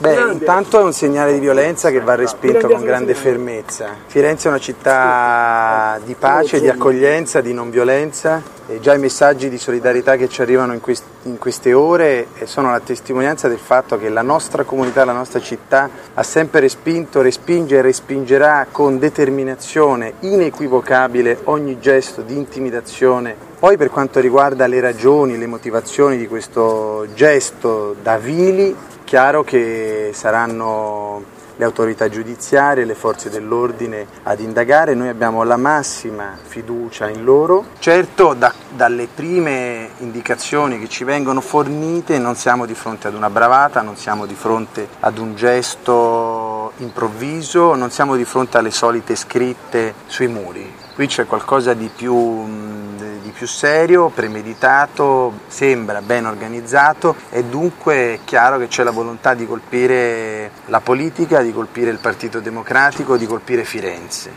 Beh, intanto è un segnale di violenza che va respinto con grande fermezza. Firenze è una città di pace, di accoglienza, di non violenza e già i messaggi di solidarietà che ci arrivano in queste ore sono la testimonianza del fatto che la nostra comunità, la nostra città ha sempre respinto, respinge e respingerà con determinazione inequivocabile ogni gesto di intimidazione. Poi per quanto riguarda le ragioni, le motivazioni di questo gesto da vili, chiaro che saranno le autorità giudiziarie, le forze dell'ordine ad indagare, noi abbiamo la massima fiducia in loro. Certo, dalle prime indicazioni che ci vengono fornite non siamo di fronte ad una bravata, non siamo di fronte ad un gesto improvviso, non siamo di fronte alle solite scritte sui muri. Qui c'è qualcosa di più serio, premeditato, sembra ben organizzato e dunque è chiaro che c'è la volontà di colpire la politica, di colpire il Partito Democratico, di colpire Firenze.